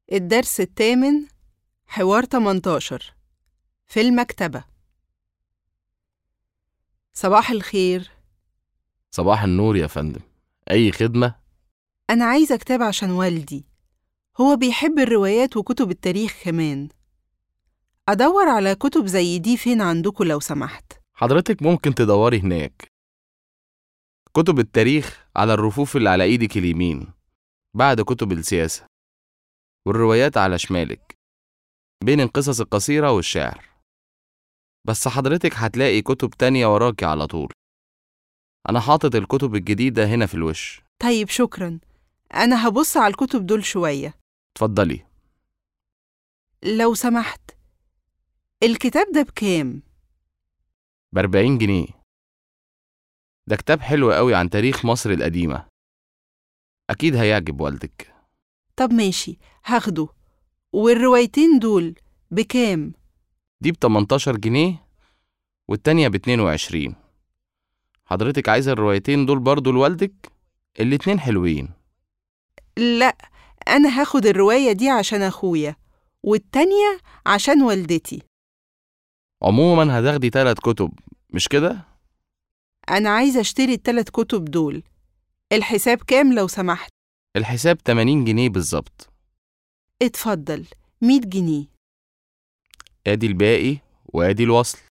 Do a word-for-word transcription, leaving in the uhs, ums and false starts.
الدرس الثامن، حوار تمنتاشر، في المكتبة. صباح الخير. صباح النور يا فندم. أي خدمة؟ أنا عايزة كتاب عشان والدي، هو بيحب الروايات وكتب التاريخ كمان. أدور على كتب زي دي فين عندكم لو سمحت؟ حضرتك ممكن تدوري هناك. كتب التاريخ على الرفوف اللي على إيدك اليمين بعد كتب السياسة، والروايات على شمالك بين القصص القصيرة والشعر. بس حضرتك هتلاقي كتب تانية وراكي على طول. أنا حاطط الكتب الجديدة هنا في الوش. طيب شكرا، أنا هبص على الكتب دول شوية. اتفضلي. لو سمحت، الكتاب ده بكام؟ بأربعين جنيه. ده كتاب حلو قوي عن تاريخ مصر القديمة، أكيد هيعجب والدك. طب ماشي، هاخده. والروايتين دول بكام؟ دي بتمنتاشر جنيه والتانية باتنين وعشرين. حضرتك عايزة الروايتين دول برضو لوالدك؟ الاتنين حلوين. لا، أنا هاخد الرواية دي عشان أخويا، والتانية عشان والدتي. عموما هتاخدي تلات كتب، مش كده؟ أنا عايزة أشتري التلات كتب دول. الحساب كام لو سمحت؟ الحساب تمانين جنيه بالظبط. اتفضل، مية جنيه. ادي الباقي وادي الوصل.